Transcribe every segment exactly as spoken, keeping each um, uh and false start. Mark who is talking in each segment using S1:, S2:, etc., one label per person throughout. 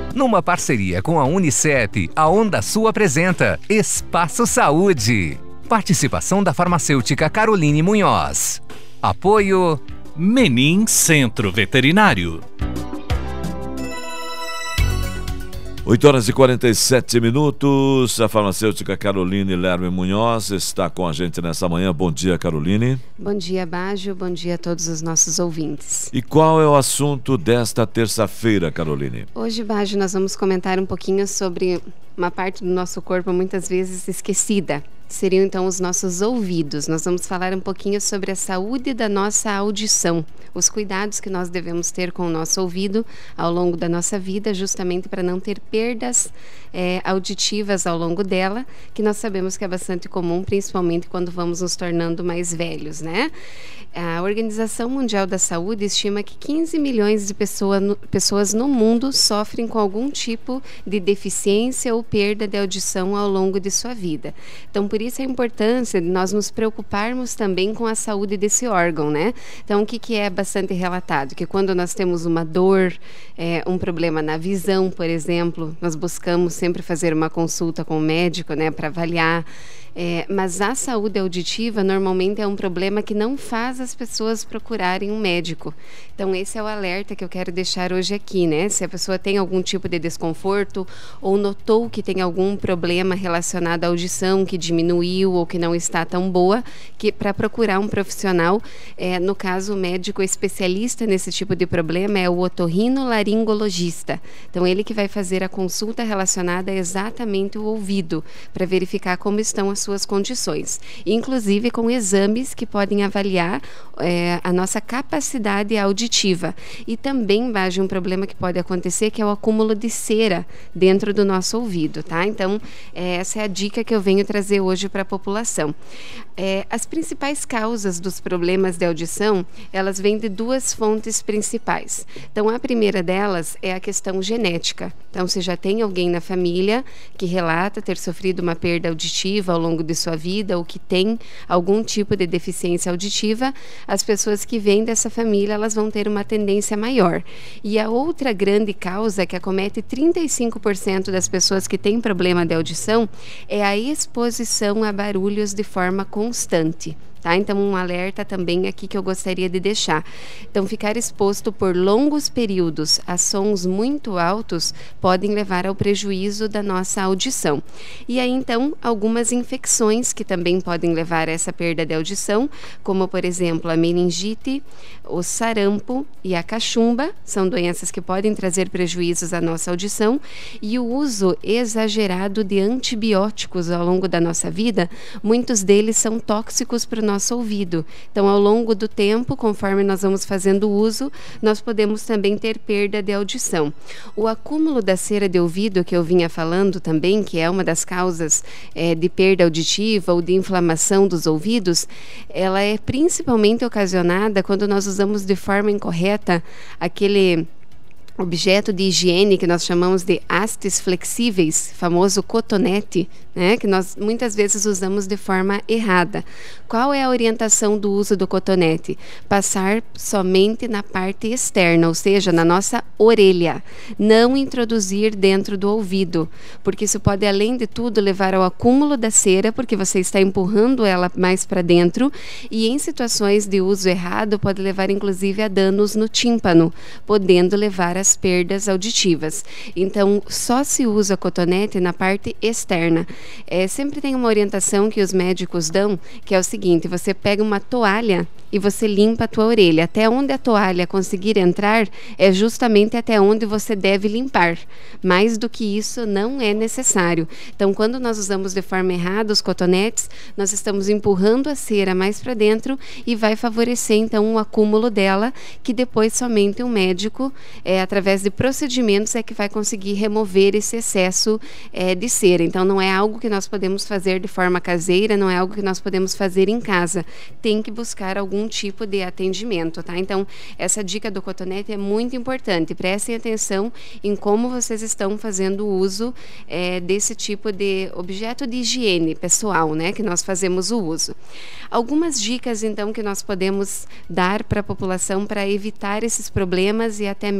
S1: Numa parceria com a Unicep, a Onda Sul apresenta Espaço Saúde. Participação da farmacêutica Caroline Munhoz. Apoio
S2: Menin Centro Veterinário.
S3: oito horas e quarenta e sete minutos, a farmacêutica Caroline Lerme Munhoz está com a gente nessa manhã. Bom dia, Caroline.
S4: Bom dia, Bajo. Bom dia a todos os nossos ouvintes.
S3: E qual é o assunto desta terça-feira, Caroline?
S4: Hoje, Bajo, nós vamos comentar um pouquinho sobre uma parte do nosso corpo muitas vezes esquecida. Seriam então os nossos ouvidos. Nós vamos falar um pouquinho sobre a saúde da nossa audição, os cuidados que nós devemos ter com o nosso ouvido ao longo da nossa vida, justamente para não ter perdas é, auditivas ao longo dela, que nós sabemos que é bastante comum, principalmente quando vamos nos tornando mais velhos, né? A Organização Mundial da Saúde estima que quinze milhões de pessoa no, pessoas no mundo sofrem com algum tipo de deficiência ou perda de audição ao longo de sua vida. Então, por isso a importância de nós nos preocuparmos também com a saúde desse órgão, né? Então, o que, que é bastante relatado? Que quando nós temos uma dor, é, um problema na visão, por exemplo, nós buscamos sempre fazer uma consulta com o médico, né, para avaliar. É, mas a saúde auditiva normalmente é um problema que não faz as pessoas procurarem um médico. Então esse é o alerta que eu quero deixar hoje aqui, né? Se a pessoa tem algum tipo de desconforto ou notou que tem algum problema relacionado à audição que diminuiu ou que não está tão boa, que para procurar um profissional, é, no caso o médico especialista nesse tipo de problema é o otorrinolaringologista. Então ele que vai fazer a consulta relacionada a exatamente o ouvido, para verificar como estão as suas condições, inclusive com exames que podem avaliar é, a nossa capacidade auditiva. E também, Bajo, um problema que pode acontecer, que é o acúmulo de cera dentro do nosso ouvido, tá? Então, é, essa é a dica que eu venho trazer hoje para a população. É, as principais causas dos problemas de audição, elas vêm de duas fontes principais. Então, a primeira delas é a questão genética. Então, se já tem alguém na família que relata ter sofrido uma perda auditiva ao longo de sua vida ou que tem algum tipo de deficiência auditiva, as pessoas que vêm dessa família, elas vão ter uma tendência maior. E a outra grande causa que acomete trinta e cinco por cento das pessoas que têm problema de audição é a exposição a barulhos de forma constante. Tá? Então, um alerta também aqui que eu gostaria de deixar. Então, ficar exposto por longos períodos a sons muito altos podem levar ao prejuízo da nossa audição. E aí, então, algumas infecções que também podem levar a essa perda de audição, como, por exemplo, a meningite, o sarampo e a cachumba, são doenças que podem trazer prejuízos à nossa audição, e o uso exagerado de antibióticos ao longo da nossa vida, muitos deles são tóxicos para o nosso nosso ouvido. Então, ao longo do tempo, conforme nós vamos fazendo uso, nós podemos também ter perda de audição. O acúmulo da cera de ouvido, que eu vinha falando também, que é uma das causas é, de perda auditiva ou de inflamação dos ouvidos, ela é principalmente ocasionada quando nós usamos de forma incorreta aquele objeto de higiene que nós chamamos de hastes flexíveis, famoso cotonete, né, que nós muitas vezes usamos de forma errada. Qual é a orientação do uso do cotonete? Passar somente na parte externa, ou seja, na nossa orelha. Não introduzir dentro do ouvido, porque isso pode, além de tudo, levar ao acúmulo da cera, porque você está empurrando ela mais para dentro, e em situações de uso errado, pode levar inclusive a danos no tímpano, podendo levar a as perdas auditivas. Então, só se usa cotonete na parte externa. É, sempre tem uma orientação que os médicos dão, que é o seguinte: você pega uma toalha e você limpa a tua orelha. Até onde a toalha conseguir entrar, é justamente até onde você deve limpar. Mais do que isso, não é necessário. Então, quando nós usamos de forma errada os cotonetes, nós estamos empurrando a cera mais para dentro e vai favorecer, então, um acúmulo dela, que depois somente um médico, é, através de procedimentos, é que vai conseguir remover esse excesso é, de cera. Então, não é algo que nós podemos fazer de forma caseira, não é algo que nós podemos fazer em casa. Tem que buscar algum tipo de atendimento, tá? Então, essa dica do cotonete é muito importante. Prestem atenção em como vocês estão fazendo uso é, desse tipo de objeto de higiene pessoal, né? Que nós fazemos o uso. Algumas dicas, então, que nós podemos dar para a população para evitar esses problemas e até mesmo a perda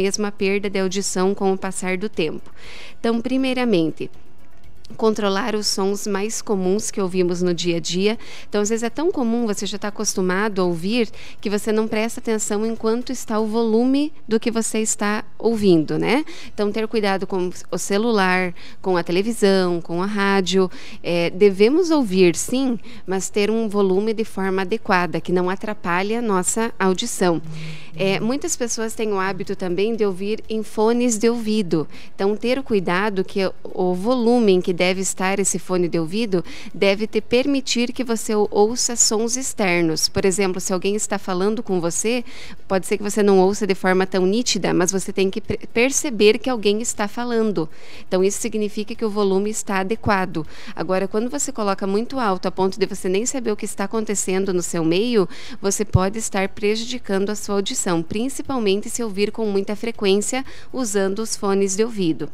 S4: perda de audição com o passar do tempo. Então, primeiramente, controlar os sons mais comuns que ouvimos no dia a dia. Então, às vezes é tão comum, você já está acostumado a ouvir, que você não presta atenção enquanto está o volume do que você está ouvindo, né? Então, ter cuidado com o celular, com a televisão, com a rádio. É, devemos ouvir, sim, mas ter um volume de forma adequada, que não atrapalhe a nossa audição. É, muitas pessoas têm o hábito também de ouvir em fones de ouvido. Então, ter o cuidado que o volume em que deve estar esse fone de ouvido deve te permitir que você ouça sons externos. Por exemplo, se alguém está falando com você, pode ser que você não ouça de forma tão nítida, mas você tem que perceber que alguém está falando. Então, isso significa que o volume está adequado. Agora, quando você coloca muito alto a ponto de você nem saber o que está acontecendo no seu meio, você pode estar prejudicando a sua audição, principalmente se ouvir com muita frequência usando os fones de ouvido.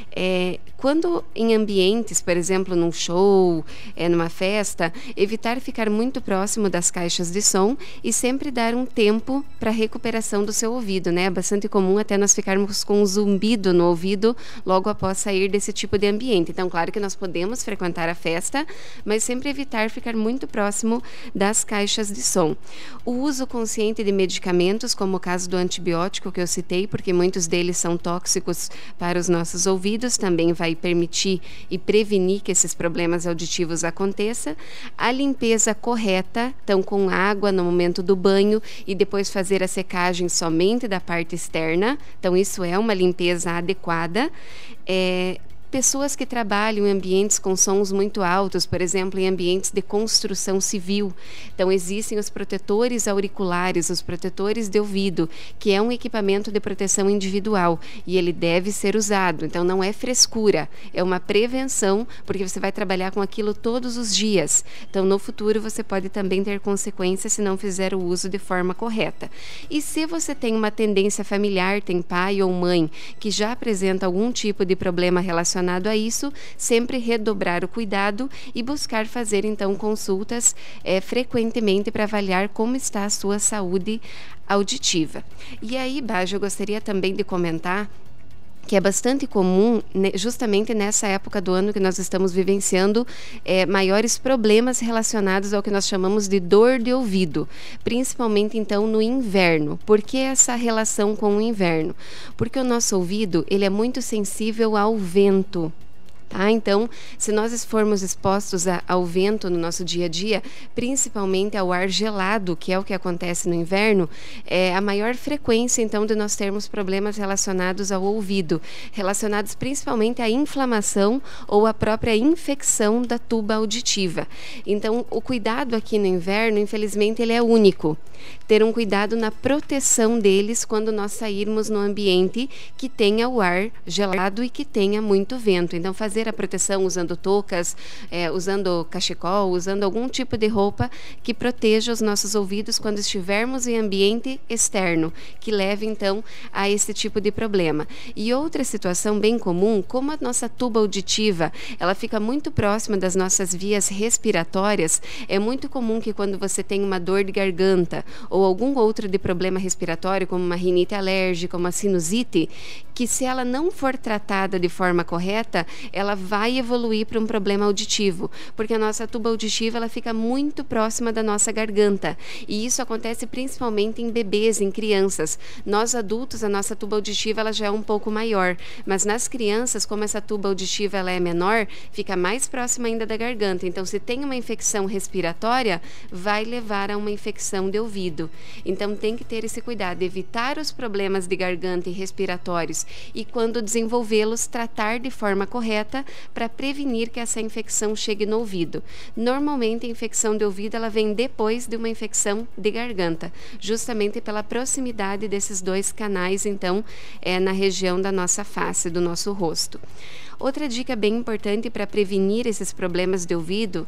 S4: É, quando em ambientes, por exemplo, num show, é, numa festa, evitar ficar muito próximo das caixas de som e sempre dar um tempo para a recuperação do seu ouvido, né? É bastante comum até nós ficarmos com um zumbido no ouvido logo após sair desse tipo de ambiente. Então, claro que nós podemos frequentar a festa, mas sempre evitar ficar muito próximo das caixas de som. O uso consciente de medicamentos, como o caso do antibiótico que eu citei, porque muitos deles são tóxicos para os nossos ouvidos, também vai permitir e prevenir que esses problemas auditivos aconteçam. A limpeza correta, então com água no momento do banho e depois fazer a secagem somente da parte externa. Então isso é uma limpeza adequada. É, Pessoas que trabalham em ambientes com sons muito altos, por exemplo, em ambientes de construção civil. Então, existem os protetores auriculares, os protetores de ouvido, que é um equipamento de proteção individual e ele deve ser usado. Então, não é frescura, é uma prevenção, porque você vai trabalhar com aquilo todos os dias. Então, no futuro, você pode também ter consequências se não fizer o uso de forma correta. E se você tem uma tendência familiar, tem pai ou mãe que já apresenta algum tipo de problema relacionado a isso, sempre redobrar o cuidado e buscar fazer então consultas é, frequentemente para avaliar como está a sua saúde auditiva. E aí, Bajo, eu gostaria também de comentar que é bastante comum, justamente nessa época do ano que nós estamos vivenciando, é, maiores problemas relacionados ao que nós chamamos de dor de ouvido, principalmente então no inverno. Por que essa relação com o inverno? Porque o nosso ouvido ele é muito sensível ao vento. Tá? Então, se nós formos expostos a, ao vento no nosso dia a dia, principalmente ao ar gelado, que é o que acontece no inverno, é a maior frequência, então, de nós termos problemas relacionados ao ouvido, relacionados principalmente à inflamação ou à própria infecção da tuba auditiva. Então, o cuidado aqui no inverno, infelizmente, ele é único. Ter um cuidado na proteção deles quando nós sairmos no ambiente que tenha o ar gelado e que tenha muito vento. Então, fazer a proteção usando toucas, é, usando cachecol, usando algum tipo de roupa que proteja os nossos ouvidos quando estivermos em ambiente externo, que leve então a esse tipo de problema. E outra situação bem comum, como a nossa tuba auditiva, ela fica muito próxima das nossas vias respiratórias, é muito comum que quando você tem uma dor de garganta ou algum outro de problema respiratório, como uma rinite alérgica, uma sinusite, que se ela não for tratada de forma correta, ela vai evoluir para um problema auditivo, porque a nossa tuba auditiva ela fica muito próxima da nossa garganta, e isso acontece principalmente em bebês, em crianças. Nós adultos, a nossa tuba auditiva ela já é um pouco maior, mas nas crianças, como essa tuba auditiva ela é menor, fica mais próxima ainda da garganta. Então, se tem uma infecção respiratória, vai levar a uma infecção de ouvido. Então, tem que ter esse cuidado, evitar os problemas de garganta e respiratórios e, quando desenvolvê-los, tratar de forma correta para prevenir que essa infecção chegue no ouvido. Normalmente, a infecção de ouvido ela vem depois de uma infecção de garganta, justamente pela proximidade desses dois canais, então, é, na região da nossa face, do nosso rosto. Outra dica bem importante para prevenir esses problemas de ouvido,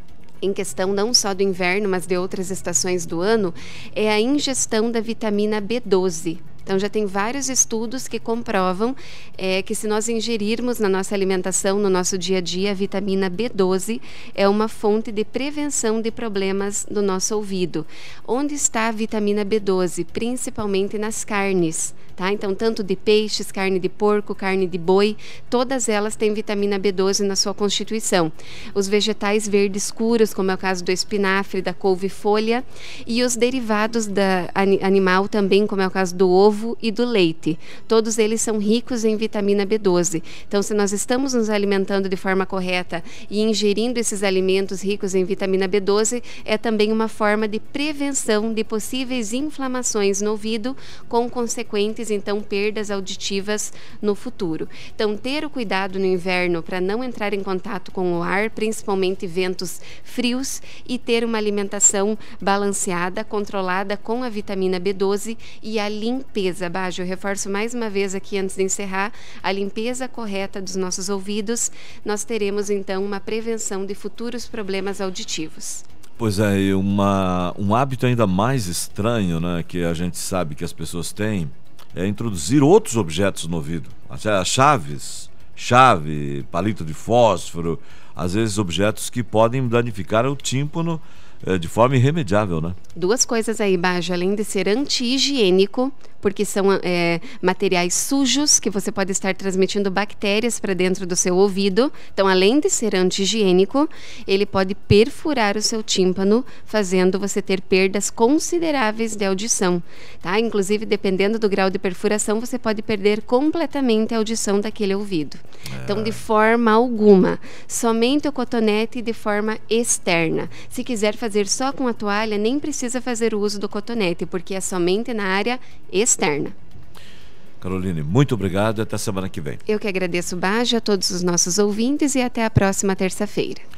S4: em questão não só do inverno, mas de outras estações do ano, é a ingestão da vitamina B doze. Então já tem vários estudos que comprovam é, que se nós ingerirmos na nossa alimentação, no nosso dia a dia, a vitamina B doze é uma fonte de prevenção de problemas do nosso ouvido. Onde está a vitamina B doze? Principalmente nas carnes, tá? Então tanto de peixes, carne de porco, carne de boi, todas elas têm vitamina B doze na sua constituição. Os vegetais verdes escuros, como é o caso do espinafre, da couve-folha, e os derivados da animal também, como é o caso do ovo e do leite. Todos eles são ricos em vitamina B doze. Então, se nós estamos nos alimentando de forma correta e ingerindo esses alimentos ricos em vitamina B doze, é também uma forma de prevenção de possíveis inflamações no ouvido, com consequentes, então, perdas auditivas no futuro. Então, ter o cuidado no inverno para não entrar em contato com o ar, principalmente ventos frios, e ter uma alimentação balanceada, controlada com a vitamina B doze e a limpeza. Bajo, eu reforço mais uma vez aqui antes de encerrar, a limpeza correta dos nossos ouvidos, nós teremos então uma prevenção de futuros problemas auditivos.
S3: Pois é, e uma, um hábito ainda mais estranho, né, que a gente sabe que as pessoas têm, é introduzir outros objetos no ouvido. Chaves, chave, palito de fósforo, às vezes objetos que podem danificar o tímpano é, de forma irremediável, né?
S4: Duas coisas aí, Bajo, além de ser anti-higiênico, porque são é, materiais sujos que você pode estar transmitindo bactérias para dentro do seu ouvido. Então, além de ser anti-higiênico, ele pode perfurar o seu tímpano, fazendo você ter perdas consideráveis de audição, tá? Inclusive, dependendo do grau de perfuração, você pode perder completamente a audição daquele ouvido. É. Então, de forma alguma, somente o cotonete de forma externa. Se quiser fazer só com a toalha, nem precisa fazer o uso do cotonete, porque é somente na área externa.
S3: Caroline, muito obrigado e até semana que vem.
S4: Eu que agradeço, Bajo, a todos os nossos ouvintes e até a próxima terça-feira.